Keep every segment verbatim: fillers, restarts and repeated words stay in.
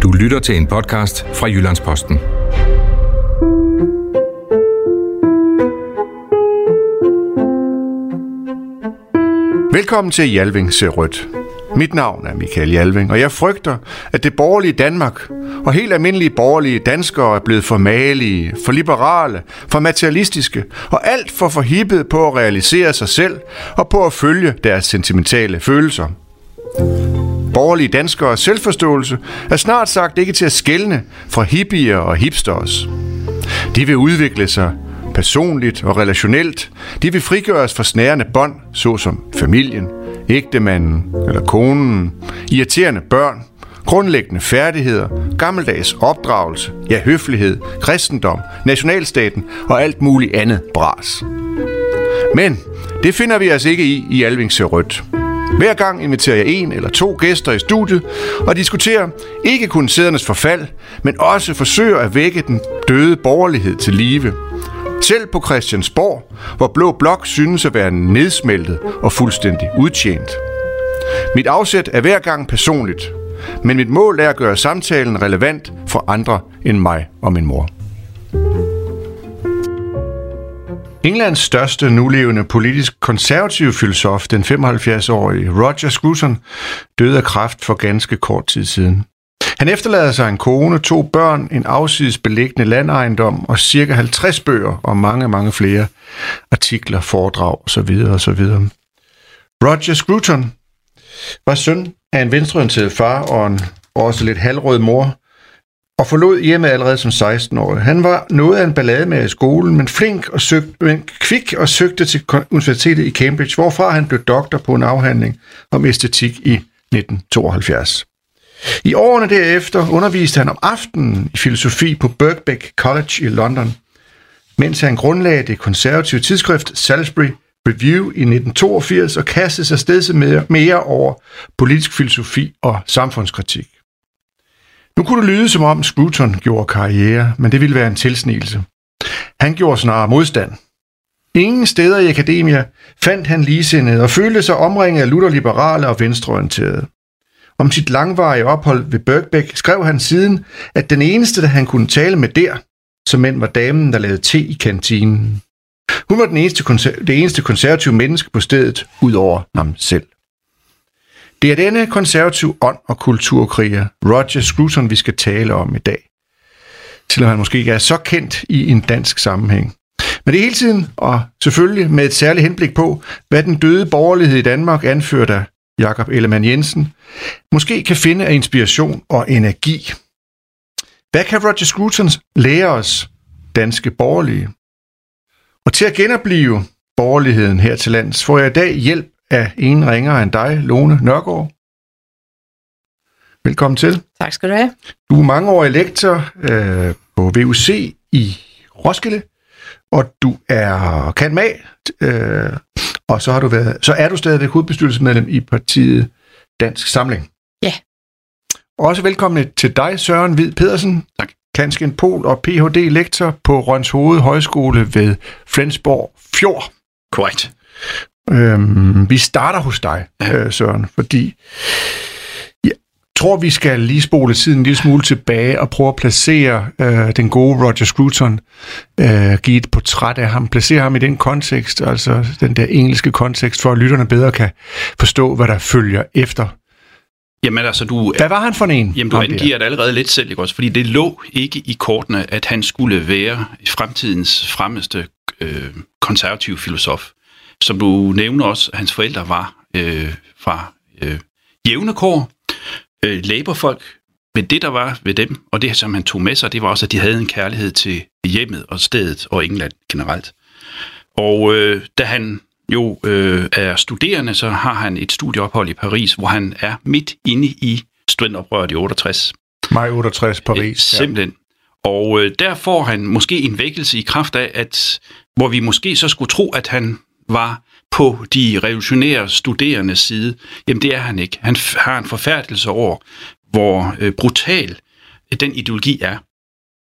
Du lytter til en podcast fra Jyllands-Posten. Velkommen til Jalving ser rødt. Mit navn er Michael Jalving, og jeg frygter, at det borgerlige Danmark og helt almindelige borgerlige danskere er blevet for malige, for liberale, for materialistiske og alt for forhippet på at realisere sig selv og på at følge deres sentimentale følelser. Borgerlige danskere selvforståelse er snart sagt ikke til at skelne fra hippier og hipsters. De vil udvikle sig personligt og relationelt. De vil frigøres fra snærende bånd, såsom familien, ægtemanden eller konen, irriterende børn, grundlæggende færdigheder, gammeldags opdragelse, ja høflighed, kristendom, nationalstaten og alt muligt andet bras. Men det finder vi altså ikke i i Jalving ser rødt. Hver gang inviterer jeg en eller to gæster i studiet og diskuterer ikke kun sædernes forfald, men også forsøger at vække den døde borgerlighed til live. Selv på Christiansborg, hvor Blå Blok synes at være nedsmeltet og fuldstændig udtjent. Mit afsæt er hver gang personligt, men mit mål er at gøre samtalen relevant for andre end mig og min mor. Englands største nulevende politisk konservative filosof, den femoghalvfjerds-årige Roger Scruton, døde af kræft for ganske kort tid siden. Han efterlader sig en kone, to børn, en afsides beliggende landejendom og cirka halvtreds bøger og mange, mange flere artikler, foredrag osv. osv. Roger Scruton var søn af en venstreorienteret far og en også lidt halvrød mor, og forlod hjemmet allerede som seksten-årig. Han var noget af en ballade med i skolen, men flink og søgte, men kvik og søgte til universitetet i Cambridge, hvorfra han blev doktor på en afhandling om æstetik i nitten tooghalvfjerds. I årene derefter underviste han om aftenen i filosofi på Birkbeck College i London, mens han grundlagde det konservative tidsskrift Salisbury Review i nitten toogfirs og kastede sig stedse mere, mere over politisk filosofi og samfundskritik. Nu kunne det lyde, som om Scruton gjorde karriere, men det ville være en tilsnigelse. Han gjorde snarere modstand. Ingen steder i akademia fandt han ligesindede og følte sig omringet af lutherliberale og venstreorienterede. Om sit langvarige ophold ved Birkbeck skrev han siden, at den eneste, der han kunne tale med der, som end var damen, der lavede te i kantinen. Hun var den eneste, det eneste konservative menneske på stedet, ud over ham selv. Det er denne konservative ånd og kulturkriger, Roger Scruton, vi skal tale om i dag. Selvom han måske ikke er så kendt i en dansk sammenhæng. Men det er hele tiden, og selvfølgelig med et særligt henblik på, hvad den døde borgerlighed i Danmark, anført af Jakob Ellemann-Jensen, måske kan finde af inspiration og energi. Hvad kan Roger Scruton lære os, danske borgerlige? Og til at genopleve borgerligheden her til lands, får jeg i dag hjælp af en ringere end dig, Lone Nørgaard. Velkommen til. Tak skal du have. Du er mangeårig lektor øh, på V U C i Roskilde, og du er cand.mag, øh, og så har du været, så er du stadigvæk hovedbestyrelsesmedlem i partiet Dansk Samling. Ja. Også velkommen til dig, Søren Hvid Pedersen. Tak. Kanskjen Pol og P H D-lektor på Rønshoved Højskole ved Flensborg Fjord. Korrekt. Øhm, vi starter hos dig, ja. øh, Søren, fordi jeg tror, vi skal lige spole tiden en lille smule tilbage og prøve at placere øh, den gode Roger Scruton, øh, give et portræt af ham, placere ham i den kontekst, altså den der engelske kontekst, for at lytterne bedre kan forstå, hvad der følger efter. Jamen altså, du... Hvad var han for en? Jamen, du angiver det allerede lidt selv, ikke også? Fordi det lå ikke i kortene, at han skulle være fremtidens fremmeste øh, konservative filosof. Som du nævner også, hans forældre var øh, fra øh, jævne kår, øh, laborfolk, men det der var ved dem, og det som han tog med sig, det var også, at de havde en kærlighed til hjemmet og stedet og England generelt. Og øh, da han jo øh, er studerende, så har han et studieophold i Paris, hvor han er midt inde i studenteroprøret i otteogtres. Maj otteogtres, Paris. Øh, simpelthen. Ja. Og øh, der får han måske en vækkelse i kraft af, at hvor vi måske så skulle tro, at han var på de revolutionære studerendes side. Jamen det er han ikke. Han har en forfærdelse over, hvor øh, brutal den ideologi er.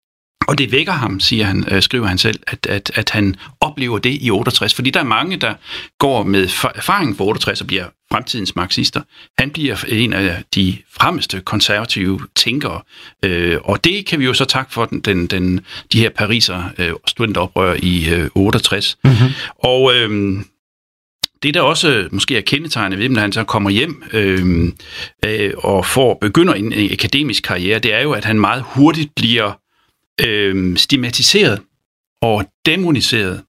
Og det vækker ham, siger han, øh, skriver han selv, at, at, at han oplever det i otteogtres. Fordi der er mange, der går med erfaring for otteogtres og bliver fremtidens marxister. Han bliver en af de fremmeste konservative tænkere. Øh, og det kan vi jo så takke for den, den, den, de her Pariser øh, studenteroprør i øh, otteogtres. Mm-hmm. Og øh, det, der også måske er kendetegnet ved dem, når han så kommer hjem øh, øh, og får begynder en, en akademisk karriere, det er jo, at han meget hurtigt bliver øh, stigmatiseret og demoniseret.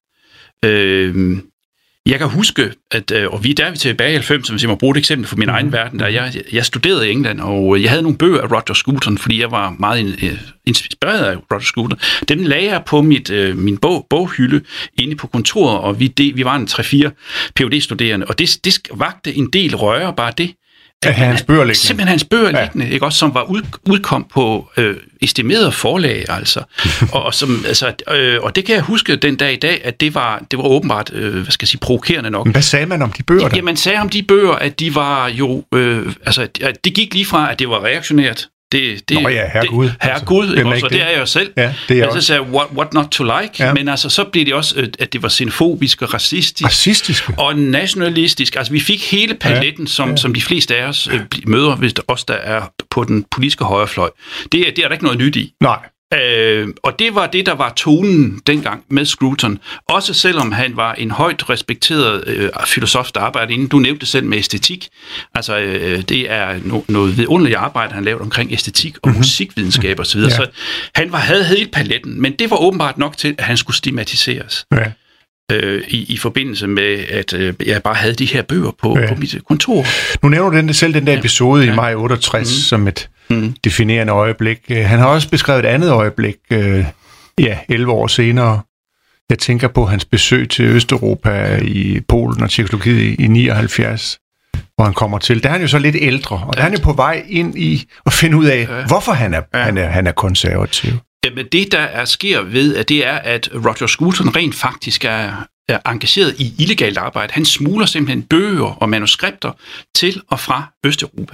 Øh, jeg kan huske, at, og vi der er vi tilbage i halvfems, hvis jeg må bruge et eksempel fra min mm-hmm. egen verden, der jeg, jeg studerede i England, og jeg havde nogle bøger af Roger Scruton, fordi jeg var meget inspireret af Roger Scruton. Dem lagde jeg på mit, min bog, boghylde inde på kontoret, og vi, det, vi var en tre-fire P H D-studerende, og det, det vagte en del røre, bare det. At hans bøger liggende. Simpelthen hans bøger ja. liggende, ikke? Også som var ud, udkom på øh, estimerede forlag, altså. og, og, som, altså øh, og det kan jeg huske den dag i dag, at det var, det var åbenbart, øh, hvad skal jeg sige, provokerende nok. Men hvad sagde man om de bøger der? Ja, man sagde om de bøger, at de var jo, øh, altså, at det gik lige fra, at det var reaktionært. Det, det, Nå ja, herregud. Herregud, altså, også, og det er jeg jo selv. Ja, det er jeg også. Så sagde what, what not to like, ja. Men altså, så blev det også, at det var xenofobisk og racistisk. Racistiske? Og nationalistisk. Altså, vi fik hele paletten, ja, som, ja. som de fleste af os øh, møder, hvis der os, der er på den politiske højrefløj. Det, det er der ikke noget nyt i. Nej. Øh, og det var det, der var tonen dengang med Scruton. Også selvom han var en højt respekteret øh, filosof, der arbejdede inden. Du nævnte selv med æstetik. Altså, øh, det er no- noget vidunderligt arbejde, han lavede omkring æstetik og mm-hmm. musikvidenskab osv. Ja. Så han var, havde hele paletten, men det var åbenbart nok til, at han skulle stigmatiseres. Ja. Øh, i, i forbindelse med, at øh, jeg bare havde de her bøger på, ja. på mit kontor. Nu nævner du den, selv den der episode ja. i maj otteogtres mm. som et mm. definerende øjeblik. Han har også beskrevet et andet øjeblik, øh, ja, elleve år senere. Jeg tænker på hans besøg til Østeuropa i Polen og Tjekkoslovakiet i nioghalvfjerds, hvor han kommer til. Der er han jo så lidt ældre, og der er han jo på vej ind i at finde ud af, ja. hvorfor han er, ja. han er, han er konservativ. Jamen det, der er, sker ved, at det er, at Roger Scruton rent faktisk er, er engageret i illegalt arbejde. Han smugler simpelthen bøger og manuskripter til og fra Østeuropa.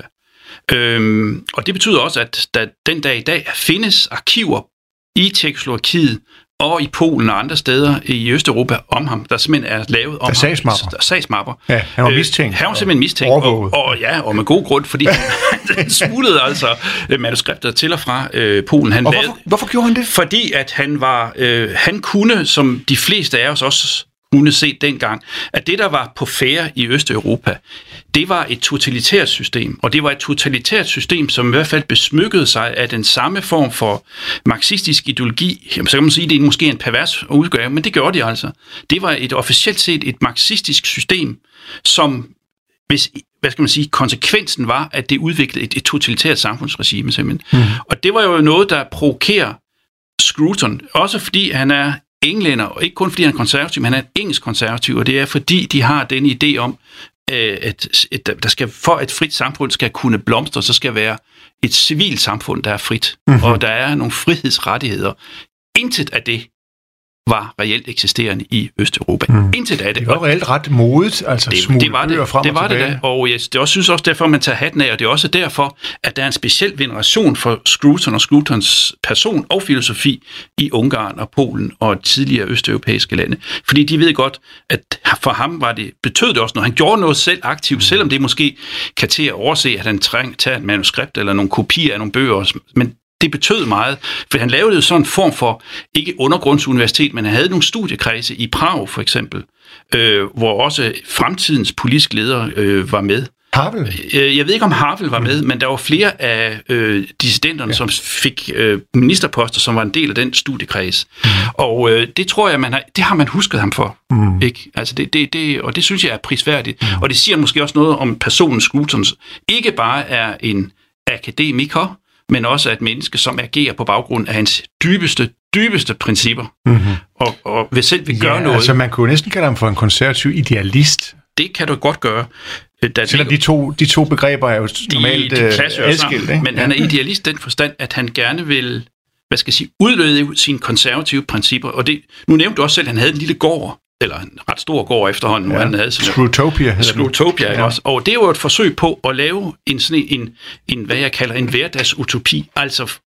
Øhm, og det betyder også, at der den dag i dag findes arkiver i Tjekkoslovakiet og i Polen og andre steder i Østeuropa om ham, der simpelthen er lavet om der sagsmapper. ham. Der sagsmapper. Ja, han var mistænkt. Øh, han var simpelthen mistænkt, og, og, ja, og med god grund, fordi han, han smuglede altså manuskripter til og fra øh, Polen. Han og lavede, hvorfor, hvorfor gjorde han det? Fordi at han var, øh, han kunne, som de fleste af os også kunne se dengang, at det, der var på færde i Østeuropa, det var et totalitært system, og det var et totalitært system, som i hvert fald besmykkede sig af den samme form for marxistisk ideologi. Jamen, så kan man sige, at det er måske en pervers udgave, men det gjorde de altså. Det var et officielt set et marxistisk system, som, hvis, hvad skal man sige, konsekvensen var, at det udviklede et, et totalitært samfundsregime simpelthen. Mm. Og det var jo noget, der provokerer Scruton, også fordi han er englænder, og ikke kun fordi han er konservativ, men han er en engelsk konservativ, og det er fordi, de har den idé om, at et, der skal, for et frit samfund skal kunne blomstre, så skal være et civilt samfund, der er frit, mm-hmm. og der er nogle frihedsrettigheder. Intet af det var reelt eksisterende i Østeuropa. Mm. Intet af det. Det var reelt ret modigt, altså det, det var det, frem det og var tilbage. det da, og jeg det også, synes også derfor, man tager hatten af, og det er også derfor, at der er en speciel veneration for Scruton og Scrutons person og filosofi i Ungarn og Polen og tidligere østeuropæiske lande. Fordi de ved godt, at for ham var det, betød det også noget. Han gjorde noget selv aktivt, mm. selvom det måske kan til at overse, at han trænger tager et manuskript eller nogle kopier af nogle bøger, men det betød meget, for han lavede jo sådan en form for, ikke undergrundsuniversitet, men han havde nogle studiekredse i Prag for eksempel, øh, hvor også fremtidens politiske ledere øh, var med. Havel? Jeg ved ikke, om Havel var med, mm. men der var flere af øh, dissidenterne, ja. som fik øh, ministerposter, som var en del af den studiekreds. Mm. Og øh, det tror jeg, man har, det har man husket ham for. Mm. Ikke? Altså det, det, det, og det synes jeg er prisværdigt. Mm. Og det siger måske også noget om personen Scrutons. Ikke bare er en akademiker, men også et menneske, som agerer på baggrund af hans dybeste, dybeste principper. Mm-hmm. Og, og vil selv vil gøre ja, noget. Altså man kunne næsten kalde ham for en konservativ idealist. Det kan du godt gøre. Da Selvom de to, de to begreber er jo normalt de, de adskilt. Ikke? Men ja. han er idealist den forstand, at han gerne vil, hvad skal jeg sige, udløse sine konservative principper. Og det, nu nævnte du også selv, at han havde en lille gård, eller en ret stor gård efterhånden, ja. hvor han havde sådan Scrutopia. Scrutopia, ja. også. Og det er jo et forsøg på at lave en sådan en, en hvad jeg kalder en hverdagsutopi, altså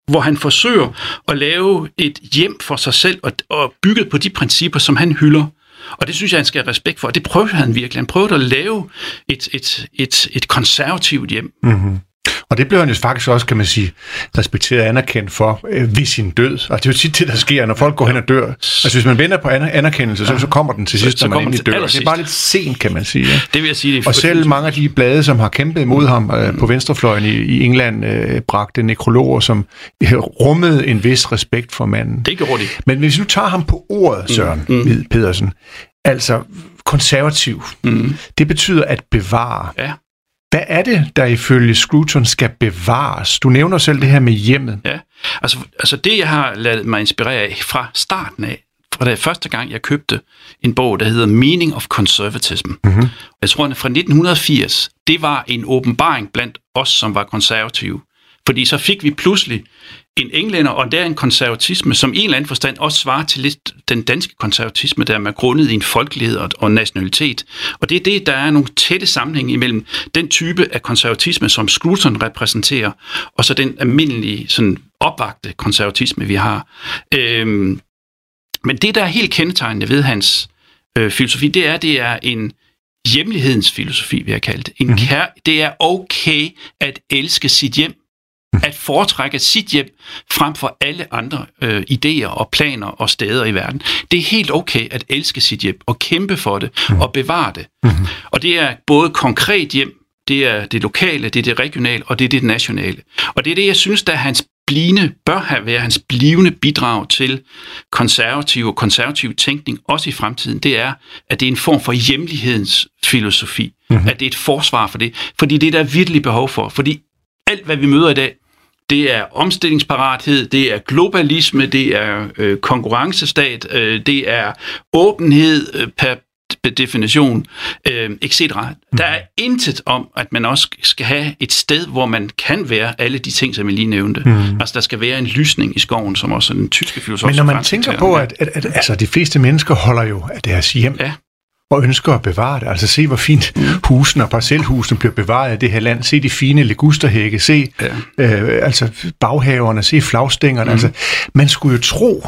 hvor han forsøger at lave et hjem for sig selv, og, og bygget på de principper, som han hylder. Og det synes jeg, han skal have respekt for. Og det prøvede han virkelig. Han prøvede at lave et, et, et, et konservativt hjem. Mm-hmm. Og det blev han jo faktisk også, kan man sige, respekteret og anerkendt for øh, ved sin død. Og det er jo tit det, der sker, når folk går hen og dør. Altså hvis man venter på anerkendelse, så, så kommer den til sidst, så, når man endelig dør. Det er bare lidt sent, kan man sige. Ja. Det vil jeg sige. Det og selv mange af de blade, som har kæmpet imod ham øh, på venstrefløjen i, i England, øh, bragte nekrologer, som øh, rummede en vis respekt for manden. Det gjorde de. Men hvis nu tager ham på ordet, Søren mm. Mm. Pedersen, altså konservativ, mm. det betyder at bevare. Ja. Hvad er det, der ifølge Scruton skal bevares? Du nævner selv det her med hjemmet. Ja, altså, altså det, jeg har ladet mig inspirere af fra starten af, fra det første gang, jeg købte en bog, der hedder Meaning of Conservatism. Mm-hmm. Jeg tror, den fra nitten firs, det var en åbenbaring blandt os, som var konservative. Fordi så fik vi pludselig en englænder, og der en konservatisme, som i en eller anden forstand også svarer til lidt den danske konservatisme, der er grundet i en folkelighed og nationalitet. Og det er det, der er nogle tætte sammenhæng imellem den type af konservatisme, som Scruton repræsenterer, og så den almindelige, sådan opvagte konservatisme, vi har. Øhm, men det, der er helt kendetegnende ved hans øh, filosofi, det er, det er en hjemlighedens filosofi, vil jeg kalde det. En mm-hmm. kær- det er okay at elske sit hjem, at foretrække sit hjem frem for alle andre øh, idéer og planer og steder i verden. Det er helt okay at elske sit hjem og kæmpe for det mm. og bevare det. Mm-hmm. Og det er både konkret hjem, det er det lokale, det er det regionale og det er det nationale. Og det er det, jeg synes, der er hans blivende, bør have været hans blivende bidrag til konservativ og konservativ tænkning, også i fremtiden, det er, at det er en form for hjemlighedens filosofi. Mm-hmm. At det er et forsvar for det. Fordi det er der virkelig behov for. Fordi alt, hvad vi møder i dag, det er omstillingsparathed, det er globalisme, det er øh, konkurrencestat, øh, det er åbenhed øh, per definition, øh, et cetera. Mm. Der er intet om, at man også skal have et sted, hvor man kan være alle de ting, som jeg lige nævnte. Mm. Altså, der skal være en lysning i skoven, som også den tyske filosof. Men når man tænker på, at, at, at altså, de fleste mennesker holder jo af deres hjem, ja, og ønsker at bevare det. Altså se, hvor fint mm. husene og parcelhusene bliver bevaret i det her land. Se de fine ligusterhække. Se ja. øh, altså baghaverne. Se flagstængerne. Mm. Altså, man skulle jo tro,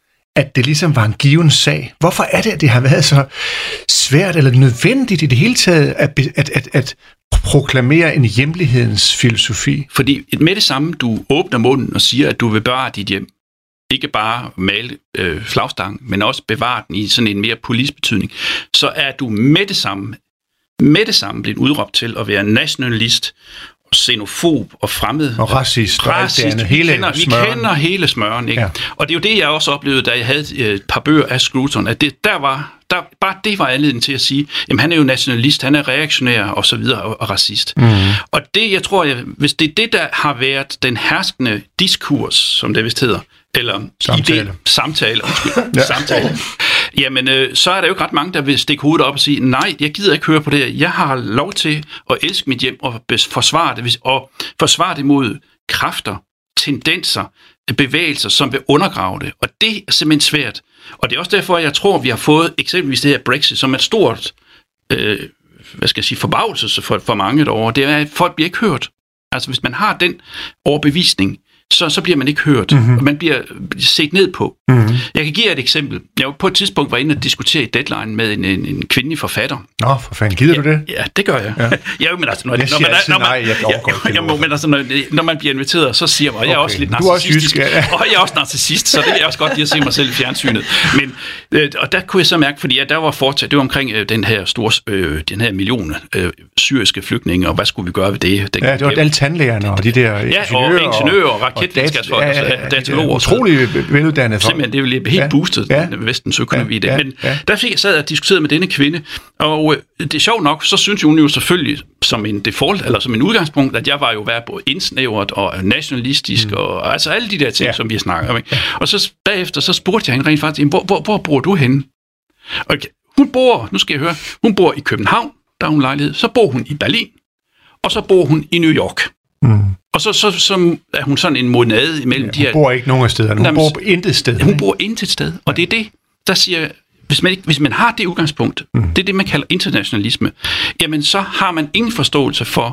at det ligesom var en given sag. Hvorfor er det, at det har været så svært eller nødvendigt i det hele taget at, at, at, at proklamere en hjemlighedens filosofi? Fordi med det samme, du åbner munden og siger, at du vil bevare dit hjem, ikke bare male øh, flagstangen, men også bevare den i sådan en mere politisk betydning, så er du med det samme, med det samme blevet udråbt til at være nationalist, xenofob og fremmed. Og racist. Og alt det andet. Vi, kender, vi kender hele smøren, ikke? Ja. Og det er jo det, jeg også oplevede, da jeg havde et par bøger af Scruton, at det, der var, der, bare det var anledning til at sige, jamen han er jo nationalist, han er reaktionær og så videre og, og racist. Mm. Og det, jeg tror, jeg, hvis det er det, der har været den herskende diskurs, som det vist hedder, eller samtale, idé, samtale, undskyld, ja. samtale, jamen øh, så er der jo ikke ret mange, der vil stikke hovedet op og sige, nej, jeg gider ikke høre på det. Jeg har lov til at elske mit hjem og forsvare det, og forsvare det mod kræfter, tendenser, bevægelser, som vil undergrave det. Og det er simpelthen svært. Og det er også derfor, jeg tror, vi har fået eksempelvis det her Brexit, som er et stort, øh, hvad skal jeg sige, forbavelse for, for mange derovre. Det er, at folk bliver ikke hørt. Altså hvis man har den overbevisning, Så, så bliver man ikke hørt, mm-hmm. og man bliver set ned på. Mm-hmm. Jeg kan give jer et eksempel. Jeg var på et tidspunkt var inde og diskutere i Deadline med en, en, en kvindelig forfatter. Nå, for fanden, gider ja, du det? Ja, det gør jeg. Ja. ja men altså, når, jeg når man, altid, når man, nej, jeg ja, ja, men altså, når, når man bliver inviteret, så siger man, og jeg er okay. også lidt narcissistisk, også jysk, ja. og jeg er også narcissist, så det vil jeg også godt lide at se mig selv i fjernsynet. Men, øh, og der kunne jeg så mærke, fordi ja, der var fortsat, det var omkring øh, den her store, øh, den her million øh, syriske flygtninge, og hvad skulle vi gøre ved det? Den, ja, det var alle tandlægerne og de der ingeniører. Ja, og ingeniører og raketvidenskabsfolk. Dataloger. Utrolig veluddannet folk. Simpelthen, det er jo helt ja, boostet, ja, vestens økonomi. Ja, ja, Men ja. der fik jeg sad og diskuterede med denne kvinde, og det er sjovt nok, så synes hun jo selvfølgelig som en default, eller som en udgangspunkt, at jeg var jo været både indsnævret og nationalistisk, mm. og altså alle de der ting, ja. som vi snakker om. Ja. Og så bagefter, så spurgte jeg hende rent faktisk, hvor, hvor, hvor bor du henne? Okay. Hun bor, nu skal jeg høre, hun bor i København, der er hun lejlighed, så bor hun i Berlin, og så bor hun i New York. Mm. Og så, så, så er hun sådan en monade imellem ja, de her... Hun bor ikke nogen steder. Hun Jamen, bor på intet sted. Hun bor intet sted. Og det er det, der siger... Hvis man, ikke, hvis man har det udgangspunkt, mm. det er det, man kalder internationalisme, jamen så har man ingen forståelse for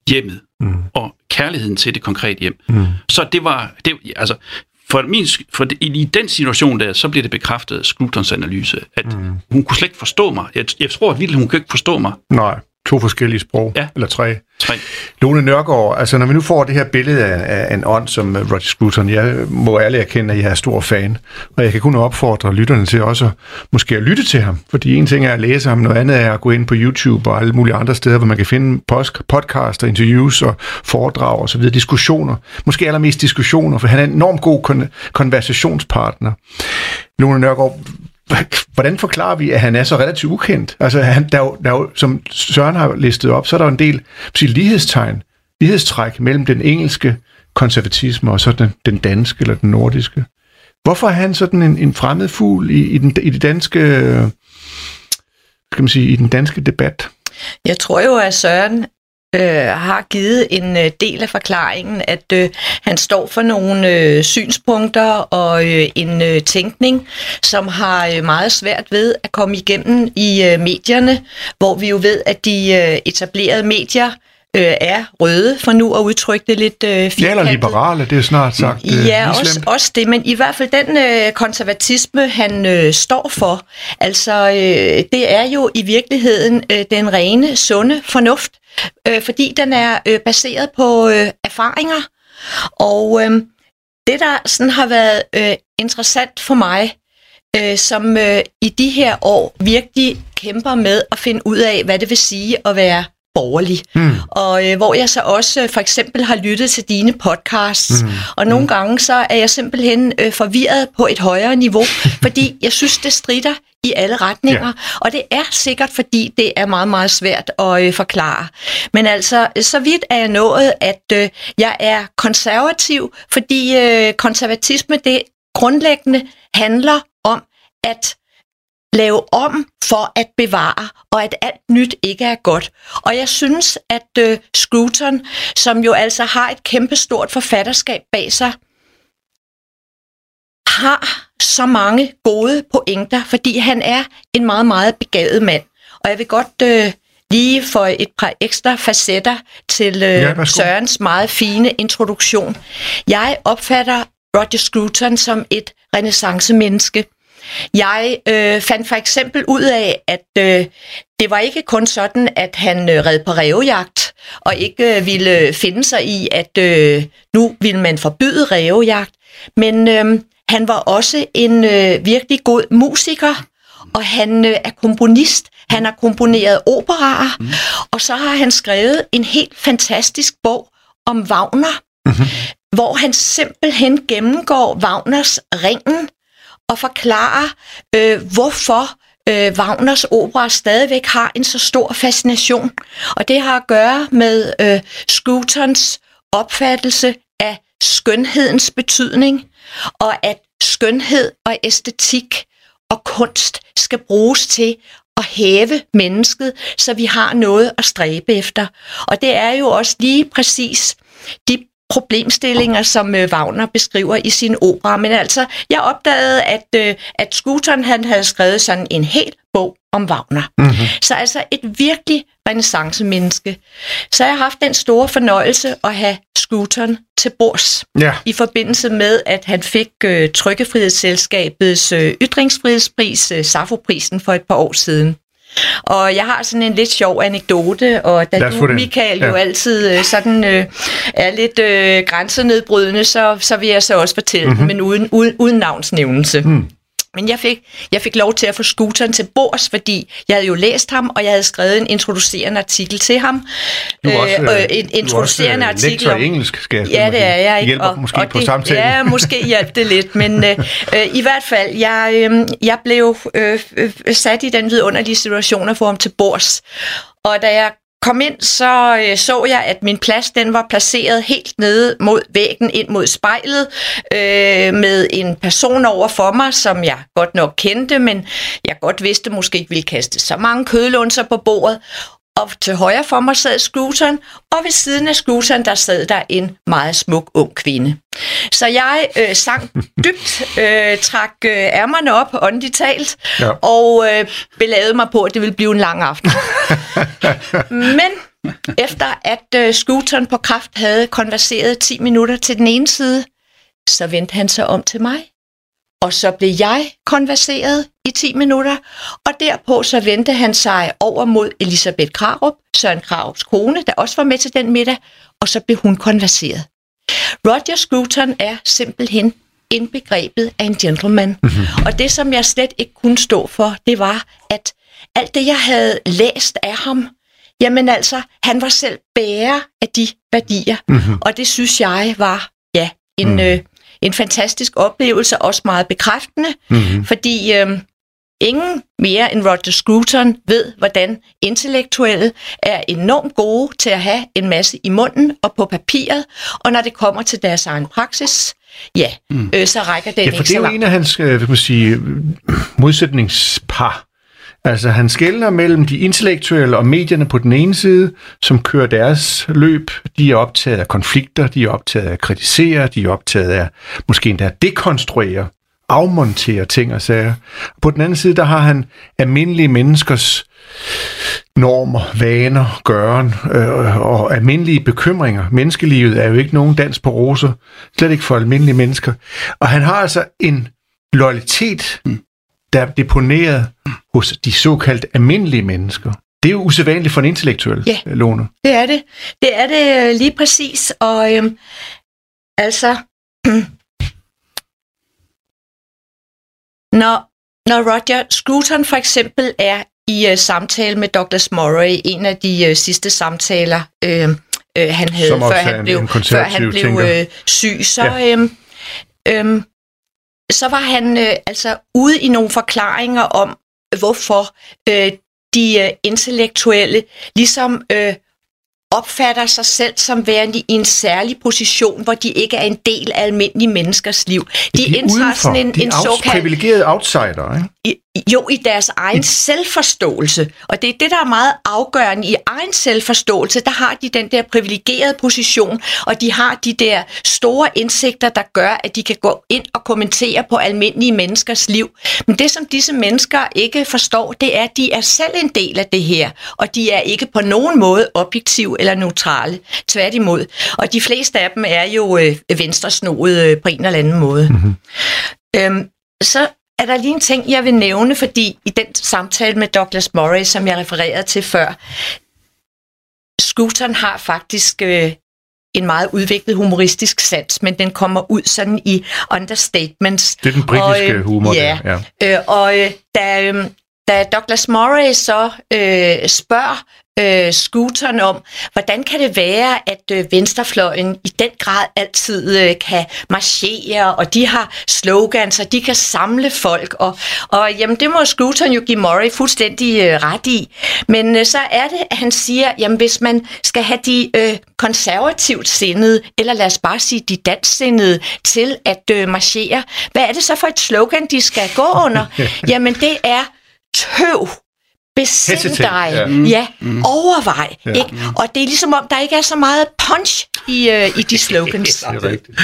hjemmet mm. og kærligheden til det konkrete hjem. Mm. Så det var, det, altså, for, min, for det, i den situation der, så blev det bekræftet af Scrutons analyse, at mm. hun kunne slet ikke forstå mig. Jeg, jeg tror at virkelig, hun kunne ikke forstå mig. Nej, to forskellige sprog, ja. eller tre. Tre. Lone Nørgaard, altså når vi nu får det her billede af, af en ånd som Roger Scruton, jeg må ærligt erkende, at jeg er stor fan, og jeg kan kun opfordre lytterne til også måske at lytte til ham, fordi en ting er at læse ham, noget andet er at gå ind på YouTube og alle mulige andre steder, hvor man kan finde podcast og interviews og foredrag og så videre, diskussioner, måske allermest diskussioner, for han er en enormt god kon- konversationspartner. Lone Nørgaard, hvordan forklarer vi, at han er så relativt ukendt? Altså, han, der, er, der er jo, som Søren har listet op, så er der en del sige, lighedstegn, lighedstræk mellem den engelske konservatisme og så den, den danske eller den nordiske. Hvorfor er han sådan en, en fremmed fugl i, i, den, i det danske, skal man sige, i den danske debat? Jeg tror jo, at Søren øh, har givet en øh, del af forklaringen, at øh, han står for nogle øh, synspunkter og øh, en øh, tænkning, som har øh, meget svært ved at komme igennem i øh, medierne, hvor vi jo ved, at de øh, etablerede medier øh, er røde, for nu at udtrykke det lidt øh, firkantet. Ja, eller liberale, det er snart sagt øh, Ja, også, også det, men i hvert fald den øh, konservatisme, han øh, står for, altså øh, det er jo i virkeligheden øh, den rene, sunde fornuft, øh, fordi den er øh, baseret på øh, erfaringer, og øh, det der sådan har været øh, interessant for mig, øh, som øh, i de her år virkelig kæmper med at finde ud af, hvad det vil sige at være borgerlig. Mm. Og øh, hvor jeg så også øh, for eksempel har lyttet til dine podcasts, mm. og nogle mm. gange så er jeg simpelthen øh, forvirret på et højere niveau, fordi jeg synes, det stritter i alle retninger, yeah. og det er sikkert, fordi det er meget, meget svært at øh, forklare. Men altså, så vidt er jeg nået, at øh, jeg er konservativ, fordi øh, konservatisme, det grundlæggende handler om at lave om for at bevare, og at alt nyt ikke er godt. Og jeg synes, at øh, Scruton, som jo altså har et kæmpestort forfatterskab bag sig, har så mange gode pointer, fordi han er en meget, meget begavet mand. Og jeg vil godt øh, lige få et par ekstra facetter til øh, ja, Sørens meget fine introduktion. Jeg opfatter Roger Scruton som et renæssancemenneske. Jeg øh, fandt for eksempel ud af, at øh, det var ikke kun sådan, at han øh, red på rævejagt, og ikke øh, ville finde sig i, at øh, nu ville man forbyde rævejagt, men øh, han var også en øh, virkelig god musiker, og han øh, er komponist. Han har komponeret operaer, mm. og så har han skrevet en helt fantastisk bog om Wagner, mm-hmm. hvor han simpelthen gennemgår Wagners Ringen, og forklare, øh, hvorfor øh, Wagners opera stadigvæk har en så stor fascination. Og det har at gøre med øh, Scrutons opfattelse af skønhedens betydning, og at skønhed og æstetik og kunst skal bruges til at hæve mennesket, så vi har noget at stræbe efter. Og det er jo også lige præcis de problemstillinger, som øh, Wagner beskriver i sin opera. Men altså, jeg opdagede, at, øh, at Scruton, han havde skrevet sådan en hel bog om Wagner. Mm-hmm. Så altså et virkelig renæssancemenneske. Så jeg har haft den store fornøjelse at have Scruton til bords, ja. I forbindelse med, at han fik øh, Trykkefrihedsselskabets øh, ytringsfrihedspris, øh, Sappho-prisen, for et par år siden. Og jeg har sådan en lidt sjov anekdote, og da du, Michael, ja. jo altid øh, sådan øh, er lidt øh, grænsenedbrydende, så, så vil jeg så også fortælle mm-hmm. men uden, uden, uden navnsnævnelse. Mm. Men jeg fik, jeg fik lov til at få Scruton til bords, fordi jeg havde jo læst ham, og jeg havde skrevet en introducerende artikel til ham. Du er også, øh, en introducerende du er også artikel om, i engelsk, skal jeg ja, det er jeg ikke. Hjælper og, måske og på det, samtalen. Ja, måske hjalp det lidt, men øh, øh, i hvert fald, jeg, øh, jeg blev øh, øh, sat i den vidunderlige situation at få ham til bords. Og da jeg kom ind, så øh, så jeg, at min plads, den var placeret helt nede mod væggen, ind mod spejlet, øh, med en person over for mig, som jeg godt nok kendte, men jeg godt vidste, måske ikke ville kaste så mange kødlunser på bordet. Og til højre for mig sad Scruton, og ved siden af Scruton, der sad der en meget smuk ung kvinde. Så jeg øh, sang dybt, øh, trak øh, ærmerne op, åndeligt talt, ja. og øh, belavede mig på, at det ville blive en lang aften. Men efter at uh, Scruton på kraft havde konverseret ti minutter til den ene side, så vendte han sig om til mig. Og så blev jeg konverseret i ti minutter, og derpå så vendte han sig over mod Elisabeth Krarup, Søren Krarups kone, der også var med til den middag, og så blev hun konverseret. Roger Scruton er simpelthen indbegrebet af en gentleman. Mm-hmm. Og det, som jeg slet ikke kunne stå for, det var, at alt det, jeg havde læst af ham, jamen altså, han var selv bærer af de værdier. Mm-hmm. Og det synes jeg var, ja, en... Mm. Øh, En fantastisk oplevelse, også meget bekræftende, mm-hmm. fordi øh, ingen mere end Roger Scruton ved, hvordan intellektuelle er enormt gode til at have en masse i munden og på papiret, og når det kommer til deres egen praksis, ja, mm. øh, så rækker det ja, ikke for det er jo en af hans, vil man sige, modsætningspar. Altså, han skelner mellem de intellektuelle og medierne på den ene side, som kører deres løb. De er optaget af konflikter, de er optaget af at kritisere, de er optaget af måske endda at dekonstruere, afmontere ting og sager. På den anden side, der har han almindelige menneskers normer, vaner, gøren øh, og almindelige bekymringer. Menneskelivet er jo ikke nogen dans på roser, slet ikke for almindelige mennesker. Og han har altså en loyalitet, der er deponeret hos de såkaldt almindelige mennesker. Det er jo usædvanligt for en intellektuel, ja, Lone. Det er det. Det er det lige præcis. Og øhm, altså, når, når Roger Scruton for eksempel er i uh, samtale med Douglas Murray, en af de uh, sidste samtaler, øh, øh, han havde, før han, blev, før han blev øh, syg, så... Ja. Øhm, øhm, så var han øh, altså ude i nogle forklaringer om, hvorfor øh, de øh, intellektuelle ligesom øh, opfatter sig selv som værende i en særlig position, hvor de ikke er en del af almindelige menneskers liv. De, de indtager sådan en, de en såkaldt privilegerede outsider, ikke? I, jo, i deres egen selvforståelse. Og det er det, der er meget afgørende. I egen selvforståelse, der har de den der privilegerede position, og de har de der store indsigter, der gør, at de kan gå ind og kommentere på almindelige menneskers liv. Men det, som disse mennesker ikke forstår, det er, at de er selv en del af det her, og de er ikke på nogen måde objektive eller neutrale. Tværtimod. Og de fleste af dem er jo øh, venstresnoede øh, på en eller anden måde. Mm-hmm. Øhm, så er der lige en ting, jeg vil nævne, fordi i den samtale med Douglas Murray, som jeg refererede til før, Scruton har faktisk øh, en meget udviklet humoristisk sans, men den kommer ud sådan i understatements. Det er den britiske og, øh, humor. Ja, der, ja. Øh, og øh, da, øh, da Douglas Murray så øh, spørger øh, Scruton om, hvordan kan det være, at øh, venstrefløjen i den grad altid øh, kan marchere, og de har slogans, og de kan samle folk, og, og jamen, det må Scruton jo give Murray fuldstændig øh, ret i. Men øh, så er det, at han siger, jamen hvis man skal have de øh, konservativt sindede, eller lad os bare sige de dansksindede, til at øh, marchere, hvad er det så for et slogan, de skal gå under? Jamen det er tøv. Besind dig, ja, mm. ja mm. overvej, ja. Ikke? Og det er ligesom om, der ikke er så meget punch i, uh, i de slogans. Det er rigtigt.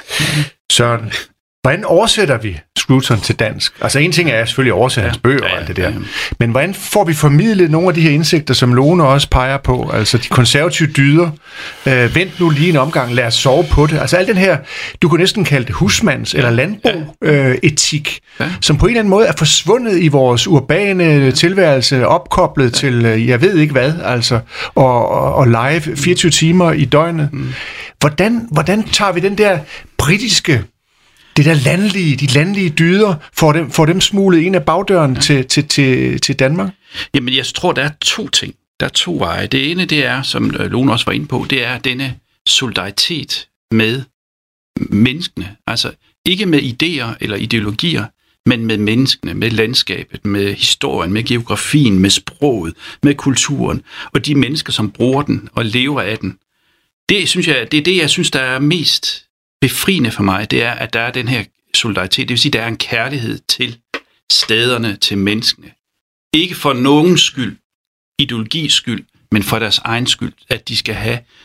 Søren, hvordan oversætter vi Scruton til dansk? Altså en ting er selvfølgelig at oversætte ja. hans bøger ja, og alt det der. Ja, ja. Men hvordan får vi formidlet nogle af de her indsigter, som Lone også peger på? Altså de konservative dyder. Øh, vent nu lige en omgang, lad os sove på det. Altså alt den her, du kunne næsten kalde det husmands- eller landbrug-etik, ja. øh, som på en eller anden måde er forsvundet i vores urbane tilværelse, opkoblet ja. til, jeg ved ikke hvad, altså, og, og, og live fireogtyve timer i døgnet. Mm. Hvordan, hvordan tager vi den der britiske det der landlige, de landlige dyder, får dem, får dem smuglet ind af bagdøren ja. til, til, til, til Danmark? Jamen, jeg tror, der er to ting. Der er to veje. Det ene, det er, som Lone også var inde på, det er denne solidaritet med menneskene. Altså, ikke med idéer eller ideologier, men med menneskene, med landskabet, med historien, med geografien, med sproget, med kulturen, og de mennesker, som bruger den og lever af den. Det, synes jeg, det er det, jeg synes, der er mest befriende for mig, det er, at der er den her solidaritet. Det vil sige, at der er en kærlighed til stederne, til menneskene. Ikke for nogens skyld, ideologis skyld, men for deres egen skyld, at de skal have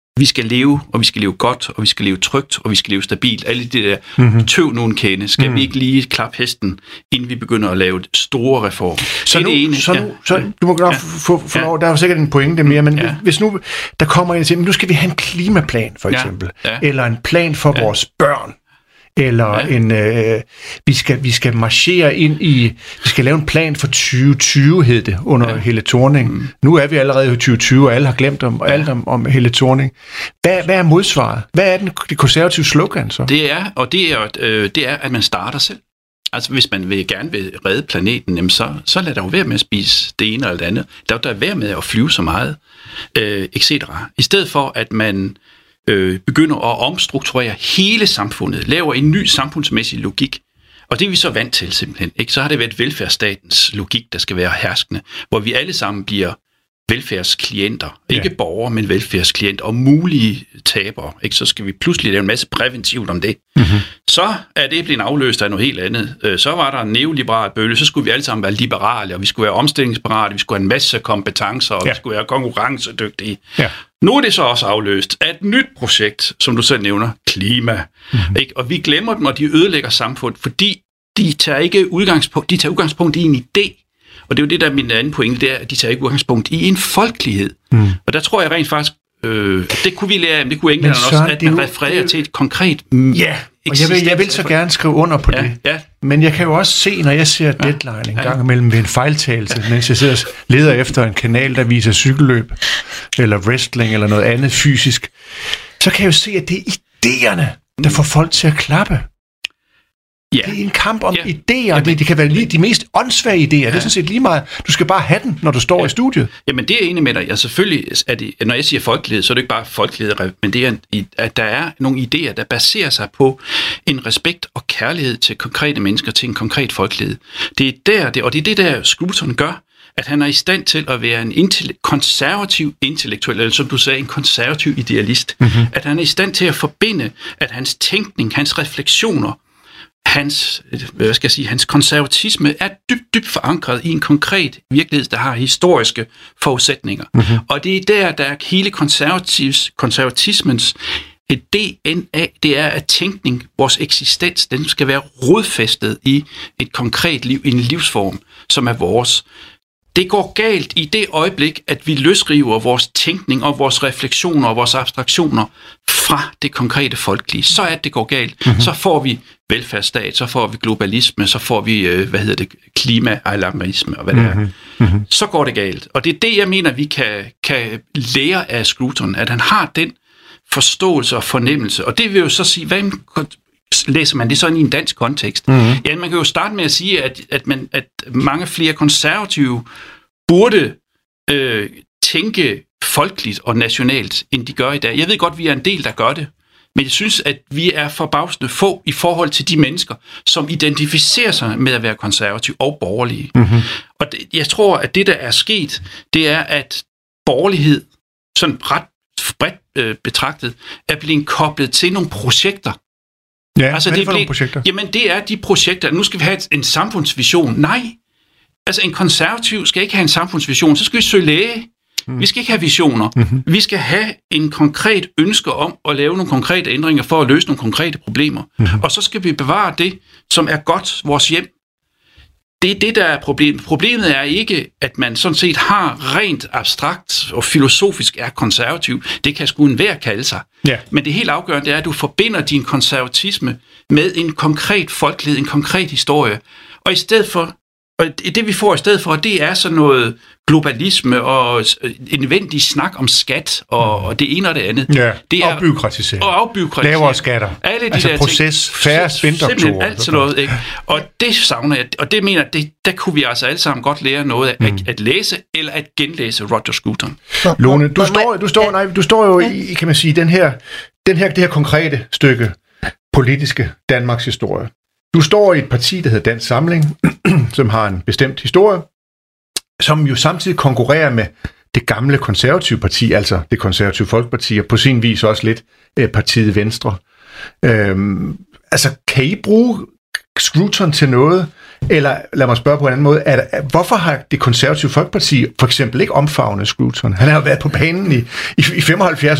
vi skal leve, og vi skal leve godt, og vi skal leve trygt, og vi skal leve stabilt. Alle de der mm-hmm. tøv nogen kende. Skal mm. vi ikke lige klappe hesten, inden vi begynder at lave store reformer? Så, nu, det ene. Så, nu, ja. så du må godt ja. få, få ja. lov, der er sikkert en pointe mere, men ja. hvis nu der kommer en til, nu skal vi have en klimaplan, for eksempel, ja. Ja. eller en plan for ja. vores børn, eller ja. en, øh, vi, skal, vi skal marchere ind i, vi skal lave en plan for tyve tyve, hed det, under ja. Helle Thorning. Mm. Nu er vi allerede i tyve tyve, og alle har glemt om, ja. alt om, om Helle Thorning. Hvad, hvad er modsvaret? Hvad er den, det konservative slogan så? Det er, og det er, øh, det er, at man starter selv. Altså, hvis man vil, gerne vil redde planeten, jamen, så, så lad der jo være med at spise det ene eller det andet. Der er jo der være med at flyve så meget, øh, et cetera. I stedet for, at man øh, begynder at omstrukturere hele samfundet, laver en ny samfundsmæssig logik. Og det er vi så vant til simpelthen. Ikke? Så har det været velfærdsstatens logik, der skal være herskende, hvor vi alle sammen bliver velfærdsklienter. Ja. Ikke borgere, men velfærdsklienter og mulige tabere. Ikke? Så skal vi pludselig lave en masse præventivt om det. Mm-hmm. Så er det blevet afløst af noget helt andet. Så var der en neoliberal bølge, så skulle vi alle sammen være liberale, og vi skulle være omstillingsparate, vi skulle have en masse kompetencer, og ja. vi skulle være konkurrencedygtige. Ja. Nu er det så også afløst af et nyt projekt, som du selv nævner, klima. Mm-hmm. Ikke? Og vi glemmer dem, og de ødelægger samfundet, fordi de tager ikke udgangspunkt, de tager udgangspunkt i en idé. Og det er jo det, der er min anden pointe, det er, at de tager ikke udgangspunkt i en folkelighed. Mm. Og der tror jeg rent faktisk, øh, det kunne vi lære af, det kunne englænderne også, at man refererer til et konkret ja, og jeg vil, jeg vil så gerne skrive under på ja, det. Ja. Men jeg kan jo også se, når jeg ser Deadline ja, en gang ja. imellem ved en fejltagelse, ja. mens jeg sidder og leder efter en kanal, der viser cykelløb, eller wrestling, eller noget andet fysisk, så kan jeg jo se, at det er idéerne, der får folk til at klappe. Ja. Det er en kamp om ja. idéer, Jamen, det, det kan være lige de mest åndssvage idéer. Ja. Det er sådan set lige meget. Du skal bare have den, når du står ja. i studiet. Jamen det er enig med dig. Ja, selvfølgelig er det, når jeg siger folkelighed, så er det ikke bare folkelighed, men det er, at der er nogle idéer, der baserer sig på en respekt og kærlighed til konkrete mennesker, til en konkret folkelighed. Det er der, det, og det er det, der Scruton gør, at han er i stand til at være en intelle- konservativ intellektuel, eller som du sagde, en konservativ idealist. Mm-hmm. At han er i stand til at forbinde, at hans tænkning, hans refleksioner, Hans, hvad skal jeg sige, hans konservatisme er dybt, dybt forankret i en konkret virkelighed, der har historiske forudsætninger. Mm-hmm. Og det er der, der er hele konservatismens D N A, det er, at tænkning, vores eksistens, den skal være rodfæstet i et konkret liv, en livsform, som er vores. Det går galt i det øjeblik, at vi løsriver vores tænkning og vores refleksioner og vores abstraktioner fra det konkrete folkelige. Så er det, det går galt. Mm-hmm. Så får vi velfærdsstat, så får vi globalisme, så får vi, hvad hedder det, klimaalarmisme og hvad det mm-hmm. er. Mm-hmm. Så går det galt. Og det er det, jeg mener, vi kan, kan lære af Scruton, at han har den forståelse og fornemmelse. Og det vil jo så sige, hvad læser man det sådan i en dansk kontekst? Mm-hmm. Ja, man kan jo starte med at sige, at, at, man, at mange flere konservative burde øh, tænke folkeligt og nationalt, end de gør i dag. Jeg ved godt, vi er en del, der gør det, men jeg synes, at vi er forbavsende få i forhold til de mennesker, som identificerer sig med at være konservative og borgerlige. Mm-hmm. Og det, jeg tror, at det, der er sket, det er, at borgerlighed, sådan ret bredt øh, betragtet, er blevet koblet til nogle projekter. Ja, altså, det er nogle projekter? Jamen, det er de projekter. Nu skal vi have en samfundsvision. Nej, altså en konservativ skal ikke have en samfundsvision. Så skal vi søge læge. Mm. Vi skal ikke have visioner. Mm-hmm. Vi skal have en konkret ønske om at lave nogle konkrete ændringer for at løse nogle konkrete problemer. Mm-hmm. Og så skal vi bevare det, som er godt, vores hjem. Det er det, der er problemet. Problemet er ikke, at man sådan set har rent abstrakt og filosofisk er konservativ. Det kan sgu enhver kalde sig. Yeah. Men det helt afgørende det er, at du forbinder din konservatisme med en konkret folkelighed, en konkret historie. Og i stedet for, og det vi får i stedet for, det er sådan noget globalisme og en nødvendig snak om skat og, og det ene og det andet. Ja, det er afbureaukratisering. Og afbureaukratisering. Lavere skatter. Alle de altså der proces, ting, færre spindoktorer. Simpelthen alt sådan noget. Ikke? Og det savner jeg, og det mener jeg, der kunne vi altså alle sammen godt lære noget af, mm. at, at læse eller at genlæse Roger Scruton. Lone, du står, du står, nej, du står jo i, kan man sige, den her, den her, det her konkrete stykke politiske Danmarks historie. Du står i et parti, der hedder Dansk Samling, som har en bestemt historie, som jo samtidig konkurrerer med det gamle konservative parti, altså det konservative Folkeparti, og på sin vis også lidt eh, partiet Venstre. Øhm, altså, kan I bruge Scruton til noget? Eller lad mig spørge på en anden måde, er der, hvorfor har det konservative Folkeparti for eksempel ikke omfavnet Scruton? Han har jo været på banen i, i, i femoghalvfjerds år.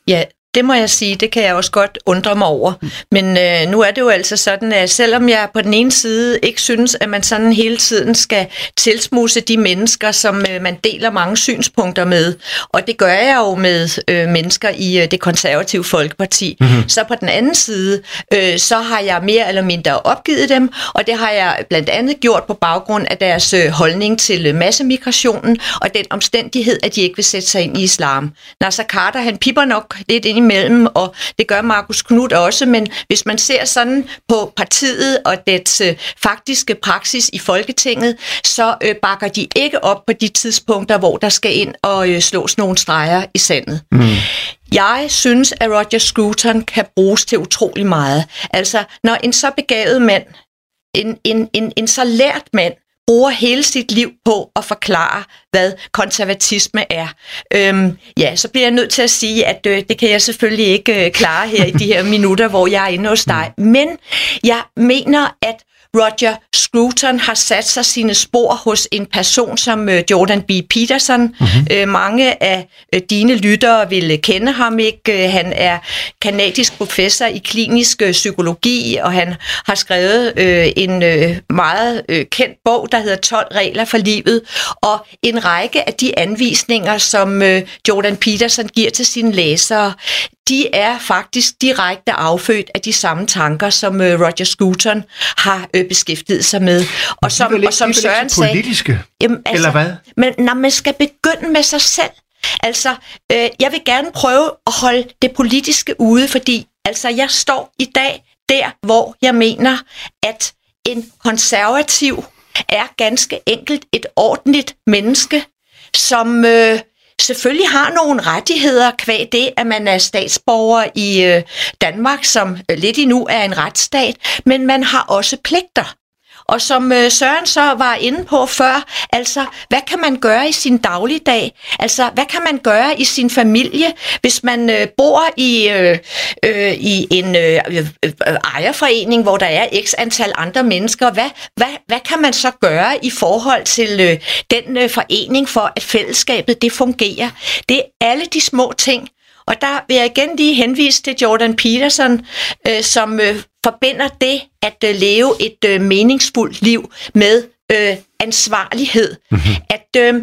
Ja, det må jeg sige, det kan jeg også godt undre mig over. Men øh, nu er det jo altså sådan, at selvom jeg på den ene side ikke synes, at man sådan hele tiden skal tilsmuse de mennesker, som øh, man deler mange synspunkter med, og det gør jeg jo med øh, mennesker i øh, det konservative Folkeparti, mm-hmm. så på den anden side, øh, så har jeg mere eller mindre opgivet dem, og det har jeg blandt andet gjort på baggrund af deres øh, holdning til øh, massemigrationen, og den omstændighed, at de ikke vil sætte sig ind i islam. Naser Khader, han pipper nok lidt ind imellem, og det gør Marcus Knuth også, men hvis man ser sådan på partiet og dets øh, faktiske praksis i Folketinget, så øh, bakker de ikke op på de tidspunkter, hvor der skal ind og øh, slås nogle streger i sandet. Mm. Jeg synes, at Roger Scruton kan bruges til utrolig meget. Altså, når en så begavet mand, en, en, en, en så lært mand, bruger hele sit liv på at forklare, hvad konservatisme er. Øhm, ja, så bliver jeg nødt til at sige, at øh, det kan jeg selvfølgelig ikke øh, klare her i de her minutter, hvor jeg er inde hos dig. Men jeg mener, at Roger Scruton har sat sig sine spor hos en person som øh, Jordan B. Peterson. Mm-hmm. Øh, mange af øh, dine lyttere vil kende ham ikke. Han er kanadisk professor i klinisk øh, psykologi, og han har skrevet øh, en øh, meget øh, kendt bog, der hedder tolv regler for livet. Og en række af de anvisninger, som øh, Jordan Peterson giver til sine læsere, de er faktisk direkte affødt af de samme tanker, som øh, Roger Scruton har øh, beskæftiget sig med. Og som, ikke, og som Søren sagde... politiske, jamen, altså, eller hvad? Men når man skal begynde med sig selv. Altså, øh, jeg vil gerne prøve at holde det politiske ude, fordi altså, jeg står i dag der, hvor jeg mener, at en konservativ er ganske enkelt et ordentligt menneske, som... Øh, selvfølgelig har nogle rettigheder kvad det, at man er statsborger i øh, Danmark, som øh, lidt endnu er en retsstat, men man har også pligter. Og som øh, Søren så var inde på før, altså, hvad kan man gøre i sin dagligdag? Altså, hvad kan man gøre i sin familie, hvis man øh, bor i, øh, øh, i en øh, øh, ejerforening, hvor der er x antal andre mennesker? Hvad, hvad, hvad kan man så gøre i forhold til øh, den øh, forening for, at fællesskabet det fungerer? Det er alle de små ting. Og der vil jeg igen lige henvise til Jordan Peterson, øh, som øh, forbinder det at øh, leve et øh, meningsfuldt liv med øh, ansvarlighed. Mm-hmm. At øh,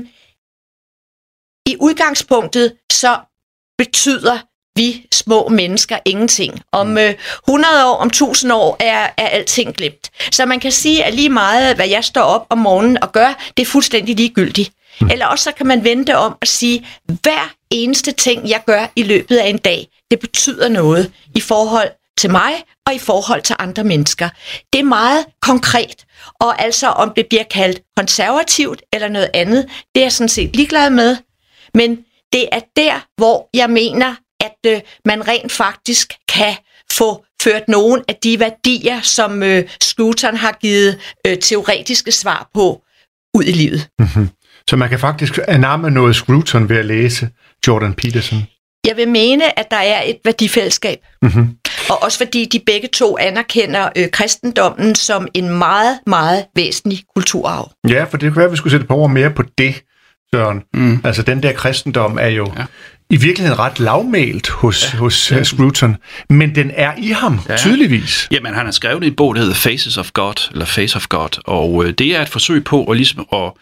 i udgangspunktet så betyder vi små mennesker ingenting. Om øh, hundrede år, om tusind år er, er alting glemt. Så man kan sige, at lige meget, hvad jeg står op om morgenen og gør, det er fuldstændig ligegyldigt. Mm. Eller også så kan man vente om at sige, hver eneste ting, jeg gør i løbet af en dag, det betyder noget i forhold til mig og i forhold til andre mennesker. Det er meget konkret, og altså om det bliver kaldt konservativt eller noget andet, det er jeg sådan set ligeglad med. Men det er der, hvor jeg mener, at øh, man rent faktisk kan få ført nogle af de værdier, som øh, Scruton har givet øh, teoretiske svar på, ud i livet. Mm-hmm. Så man kan faktisk anamme noget Scruton ved at læse Jordan Peterson? Jeg vil mene, at der er et værdifællesskab. Mm-hmm. Og også fordi de begge to anerkender øh, kristendommen som en meget, meget væsentlig kulturarv. Ja, for det kunne være, at vi skulle sætte et par ord mere på det, Søren. Mm. Altså, den der kristendom er jo ja. i virkeligheden ret lavmælt hos, ja. hos ja. Scruton, men den er i ham, ja. tydeligvis. Jamen, han har skrevet en bog, der hedder Faces of God, eller Face of God, og øh, det er et forsøg på at, ligesom, at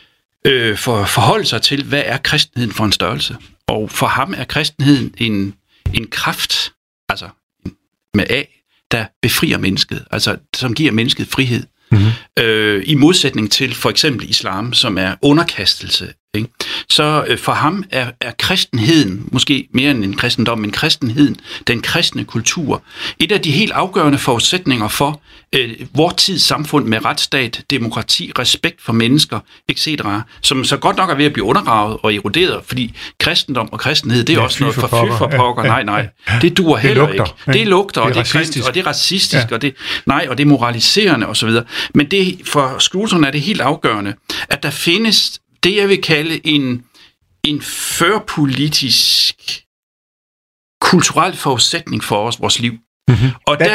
øh, for, forholde sig til, hvad er kristenheden for en størrelse? Og for ham er kristenheden en, en kraft, altså med A, der befrier mennesket, altså som giver mennesket frihed. Mm-hmm. Øh, i modsætning til for eksempel islam, som er underkastelse. Ikke? Så øh, for ham er, er kristenheden, måske mere end en kristendom, men kristenheden, den kristne kultur, et af de helt afgørende forudsætninger for øh, vor tids samfund med retsstat, demokrati, respekt for mennesker, et cetera, som så godt nok er ved at blive undergravet og eroderet, fordi kristendom og kristenhed, det er ja, også noget for fyr for pokker. Nej, nej, det duer heller det ikke. Det lugter, og det er racistisk, og det er, racistisk ja. og det, nej, og det er moraliserende osv. Men det, for Scruton er det helt afgørende, at der findes det, jeg vil kalde en, en førpolitisk kulturel forudsætning for os, vores liv. Mm-hmm. Og Hvad der, er det?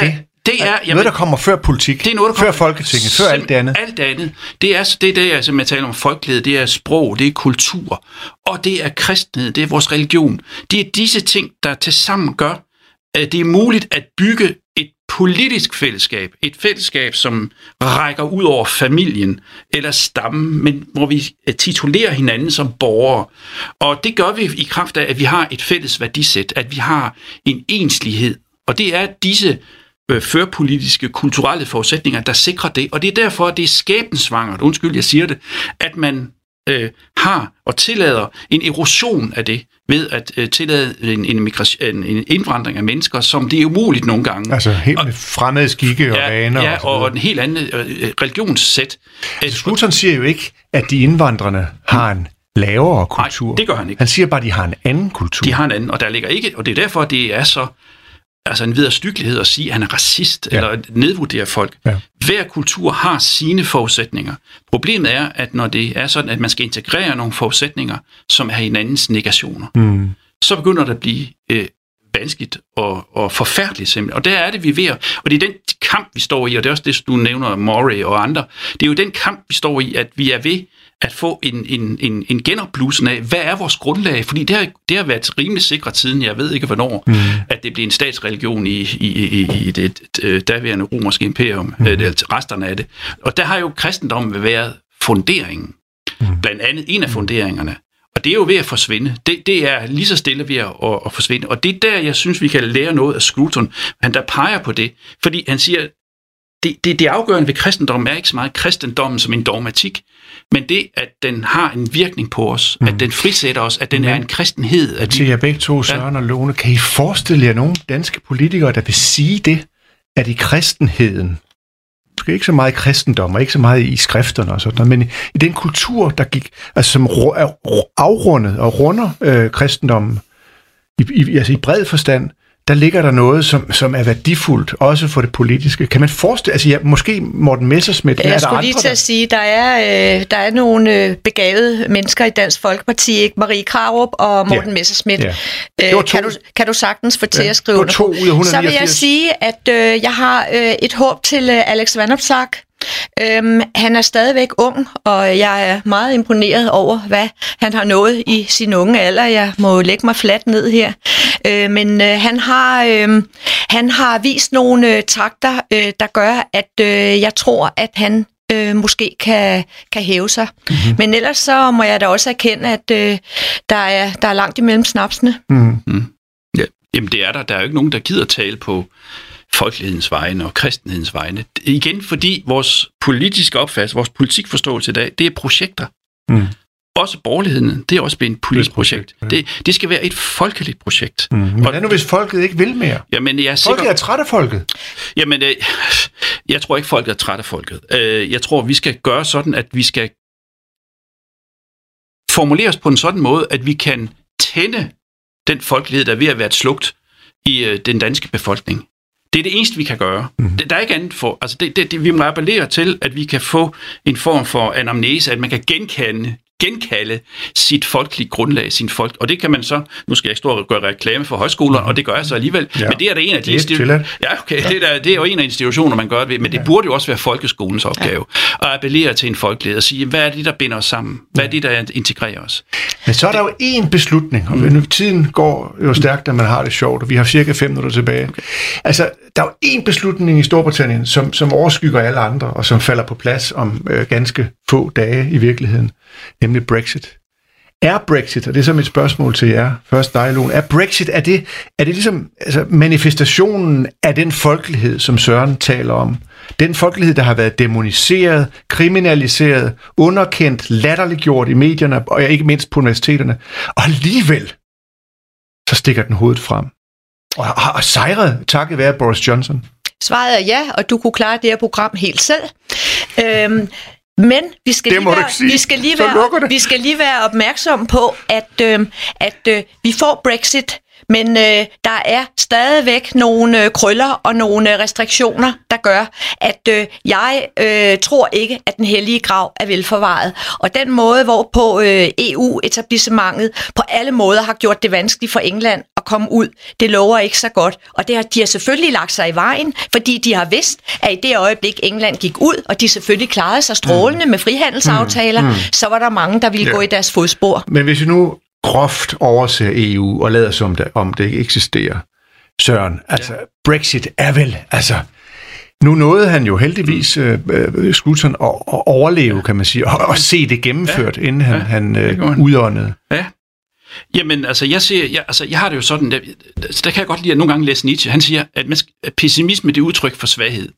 Det er jamen, noget, der kommer før politik, det er noget, der før Folketinget, før alt det andet. Alt det andet. Det er det, det er, som jeg taler om folkelighed, det er sprog, det er kultur, og det er kristenhed, det er vores religion. Det er disse ting, der tilsammen gør, at det er muligt at bygge et politisk fællesskab. Et fællesskab, som rækker ud over familien eller stammen, men hvor vi titulerer hinanden som borgere. Og det gør vi i kraft af, at vi har et fælles værdisæt, at vi har en enslighed. Og det er disse øh, førpolitiske, kulturelle forudsætninger, der sikrer det. Og det er derfor, at det er skæbnesvangert, undskyld, jeg siger det, at man øh, har og tillader en erosion af det, ved at øh, tillade en, en, migration, en indvandring af mennesker, som det er umuligt nogle gange. Altså helt med fremmede skikke og ja, vaner. Ja, og, og en helt anden øh, religionssæt. Altså, Scruton siger jo ikke, at de indvandrerne har en lavere kultur. Nej, det gør han ikke. Han siger bare, at de har en anden kultur. De har en anden, og der ligger ikke, og det er derfor, det er så altså en vederstyggelighed at sige, at han er racist, ja. Eller nedvurderer folk. Ja. Hver kultur har sine forudsætninger. Problemet er, at når det er sådan, at man skal integrere nogle forudsætninger, som er hinandens negationer, mm. så begynder det at blive øh, vanskeligt og, og forfærdeligt simpelthen. Og der er det, vi er ved, og det er den kamp, vi står i, og det er også det, du nævner, Murray og andre, det er jo den kamp, vi står i, at vi er ved at få en, en, en, en genopblussen af, hvad er vores grundlag? Fordi det har, det har været rimelig sikret siden, jeg ved ikke hvornår, mm. at det blev en statsreligion i, i, i, i det, det daværende romerske imperium, mm. øh, resterne af det. Og der har jo kristendommen været funderingen, mm. blandt andet en af funderingerne. Og det er jo ved at forsvinde. Det, det er lige så stille ved at, at, at forsvinde. Og det er der, jeg synes, vi kan lære noget af Scruton. Han der peger på det, fordi han siger, det, det, det afgørende ved kristendommen er ikke så meget kristendommen som en dogmatik, men det, at den har en virkning på os, mm. at den frisætter os, at den men, er en kristenhed. At til jer begge to, Søren ja. og Lone, kan I forestille jer nogle danske politikere, der vil sige det, at i kristenheden, måske ikke så meget i kristendom, og ikke så meget i skrifterne og sådan noget, men i, i den kultur, der gik, altså som er afrundet og runder øh, kristendommen, i, i, altså i bred forstand, der ligger der noget, som, som er værdifuldt, også for det politiske. Kan man forestille, altså ja, måske Morten Messerschmidt, jeg skulle lige til at sige, der er, øh, der er nogle øh, begavede mennesker i Dansk Folkeparti, ikke? Marie Krarup og Morten ja. Messerschmidt. Ja. Øh, kan, du, kan du sagtens få til ja, at skrive under på? Så vil jeg sige, at øh, jeg har øh, et håb til øh, Alex Vanopslagh. Øhm, han er stadigvæk ung, og jeg er meget imponeret over, hvad han har nået i sin unge alder. Jeg må lægge mig fladt ned her. Øh, men øh, han, har, øh, han har vist nogle øh, takter, øh, der gør, at øh, jeg tror, at han øh, måske kan, kan hæve sig. Mm-hmm. Men ellers så må jeg da også erkende, at øh, der, er, der er langt imellem snapsene. Mm. Mm. Ja. Jamen det er der. Der er jo ikke nogen, der gider tale på folkelighedens vegne og kristenhedens vegne. Igen, fordi vores politiske opfattelse, vores politikforståelse i dag, det er projekter. Mm. Også borgerligheden, det er også blevet et politisk projekt. projekt ja. det, det skal være et folkeligt projekt. Mm. Men hvad nu, hvis folket ikke vil mere? Jamen, jeg er sikker... Folket er træt af folket. Jamen, øh, jeg tror ikke, folket er træt af folket. Øh, jeg tror, vi skal gøre sådan, at vi skal formulere os på en sådan måde, at vi kan tænde den folkelighed, der er ved at være et slugt i øh, den danske befolkning. Det er det eneste, vi kan gøre. Mm. Der er ikke andet for. Altså det, det, det, vi må appellere til, at vi kan få en form for anamnese, at man kan genkende, genkalde sit folkelige grundlag, sin folk. Og det kan man så, nu skal jeg stå og gøre reklame for højskoler, mm. og det gør jeg så alligevel. Ja. Men det er der en af de institutioner. Ja, okay, ja. Det, der, det er jo en af institutioner, man gør det ved, men det burde jo også være folkeskolens opgave. Ja. At appellere til en folkelighed og sige, hvad er det, der binder os sammen? Hvad er det, der integrerer os? Men så er der jo én beslutning, og mm. tiden går jo stærkt, når man har det sjovt, og vi har cirka fem minutter tilbage. Okay. Altså, der er jo én beslutning i Storbritannien, som, som overskygger alle andre, og som falder på plads om øh, ganske få dage i virkeligheden, nemlig Brexit. Er Brexit, og det er så mit spørgsmål til jer, først dig, Lone, er Brexit, er det, er det ligesom altså, manifestationen af den folkelighed, som Søren taler om? Den folkelighed, der har været dæmoniseret, kriminaliseret, underkendt, latterliggjort i medierne, og ikke mindst på universiteterne, og alligevel så stikker den hovedet frem. Og har sejret, takket være Boris Johnson. Svaret er ja, og du kunne klare det her program helt selv. Øhm, men vi skal, lige være, vi, skal lige være, vi skal lige være opmærksom på, at, øh, at øh, vi får Brexit, men øh, der er stadigvæk nogle øh, krøller og nogle øh, restriktioner, der gør, at øh, jeg øh, tror ikke, at den hellige grav er velforvaret. Og den måde, hvorpå øh, E U-etablissementet på alle måder har gjort det vanskeligt for England at komme ud, det lover ikke så godt. Og det har, de har selvfølgelig lagt sig i vejen, fordi de har vidst, at i det øjeblik England gik ud, og de selvfølgelig klarede sig strålende mm. med frihandelsaftaler, mm. Mm. så var der mange, der ville ja. gå i deres fodspor. Men hvis vi nu groft overser E U og lader som det, om det ikke eksisterer, Søren, altså ja. Brexit er vel, altså nu nåede han jo heldigvis øh, øh, Scruton at, at overleve, kan man sige, og, og se det gennemført, ja. inden han, ja. han øh, udåndede. Ja. Jamen, altså jeg, ser, jeg, altså, jeg har det jo sådan, der, der kan jeg godt lide at nogle gange læse Nietzsche. Han siger, at, man, at pessimisme det er udtryk for svaghed.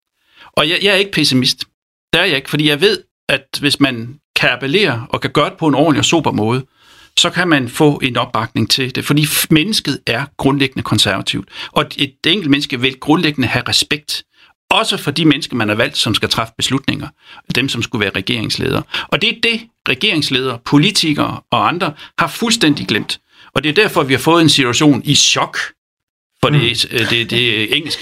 Og jeg, jeg er ikke pessimist. Det er jeg ikke, fordi jeg ved, at hvis man kan appellere og kan gøre det på en ordentlig og sober måde, så kan man få en opbakning til det, fordi mennesket er grundlæggende konservativt. Og et enkelt menneske vil grundlæggende have respekt, også for de mennesker, man har valgt, som skal træffe beslutninger, dem, som skulle være regeringsledere. Og det er det, regeringsledere, politikere og andre har fuldstændig glemt. Og det er derfor, vi har fået en situation i chok for mm. det, det, det engelske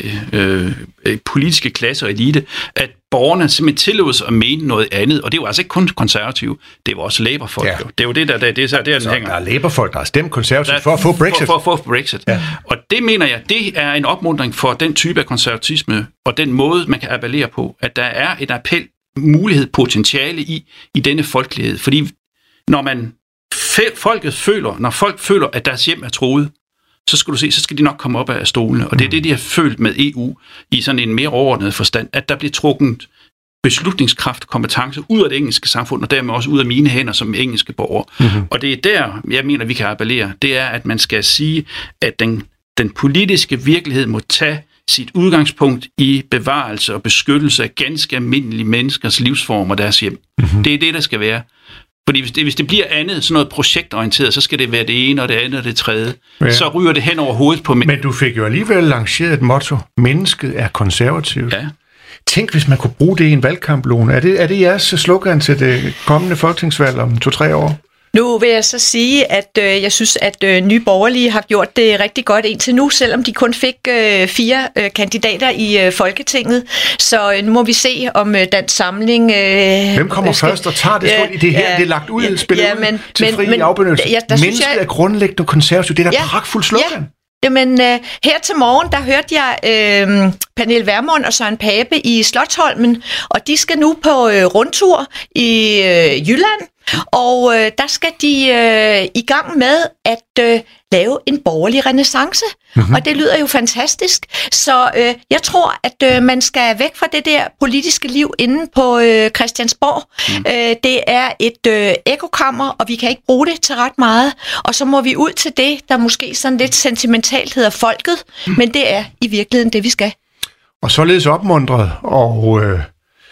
øh, øh, politiske klasse og elite, at borgerne simpelthen tillod sig at mene noget andet, og det er jo altså ikke kun konservative, det var også Labour-folk. Ja. Det er jo det, der, der, det er, så, der, den hænger. Der er Labour-folk, der har stemt konservativt for at få Brexit. For, for at få Brexit. Ja. Og det mener jeg, det er en opmuntring for den type af konservatisme, og den måde, man kan appellere på, at der er et appel, mulighed, potentiale i, i denne folkelighed. Fordi når man folket føler, når folk føler, at deres hjem er truet, så skal du se, så skal de nok komme op af stolene. Og det er det, de har følt med E U i sådan en mere overordnet forstand, at der bliver trukket beslutningskraft og kompetence ud af det engelske samfund, og dermed også ud af mine hænder som engelske borger. Mm-hmm. Og det er der, jeg mener, vi kan appellere. Det er, at man skal sige, at den, den politiske virkelighed må tage sit udgangspunkt i bevarelse og beskyttelse af ganske almindelige menneskers livsform og deres hjem. Mm-hmm. Det er det, der skal være. Fordi hvis det, hvis det bliver andet, sådan noget projektorienteret, så skal det være det ene og det andet og det tredje. Ja. Så ryger det hen over hovedet på mig. Men du fik jo alligevel lanceret et motto, mennesket er konservativt. Ja. Tænk, hvis man kunne bruge det i en valgkamp, Lone. Er det, er det jeres slogan til det kommende folketingsvalg om to-tre år? Nu vil jeg så sige, at øh, jeg synes, at øh, Nye Borgerlige har gjort det rigtig godt indtil nu, selvom de kun fik øh, fire øh, kandidater i øh, Folketinget. Så øh, nu må vi se, om øh, Dansk Samling... Øh, Hvem kommer skal, først og tager det? Øh, det her ja, det er lagt ud, ja, spillet ja, men, ud til men, fri men, afbenyttelse. Ja, Mennesket jeg, er grundlæggende konservativt. Det er da ja, pragtfuldt slogan. Ja. Jamen, øh, her til morgen, der hørte jeg øh, Pernille Vermund og Søren Pape i Slotsholmen, og de skal nu på øh, rundtur i øh, Jylland, og øh, der skal de øh, i gang med at øh, lave en borgerlig renæssance. Mm-hmm. Og det lyder jo fantastisk. Så øh, jeg tror, at øh, man skal væk fra det der politiske liv inde på øh, Christiansborg. Mm. Øh, det er et øh, ekokammer, og vi kan ikke bruge det til ret meget. Og så må vi ud til det, der måske sådan lidt sentimentalt hedder folket, mm. men det er i virkeligheden det, vi skal. Og således opmuntret og... Øh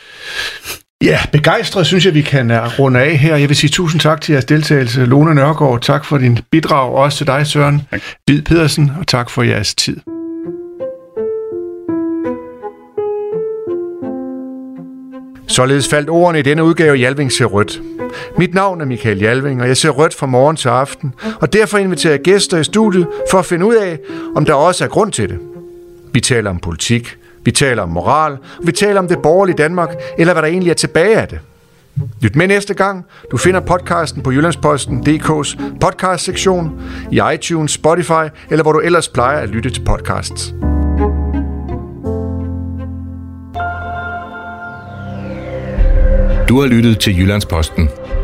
Ja, begejstret synes jeg, vi kan runde af her. Jeg vil sige tusind tak til jeres deltagelse. Lone Nørgaard, tak for din bidrag. Også til dig, Søren Hvid Pedersen, og tak for jeres tid. Således faldt ordene i denne udgave Jalving ser rødt. Mit navn er Michael Jalving, og jeg ser rødt fra morgen til aften, og derfor inviterer jeg gæster i studiet for at finde ud af, om der også er grund til det. Vi taler om politik, vi taler om moral, og vi taler om det borgerlige Danmark, eller hvad der egentlig er tilbage af det. Lyt med næste gang. Du finder podcasten på Jyllandsposten punktum d k's podcast-sektion, i iTunes, Spotify, eller hvor du ellers plejer at lytte til podcasts. Du har lyttet til Jyllandsposten.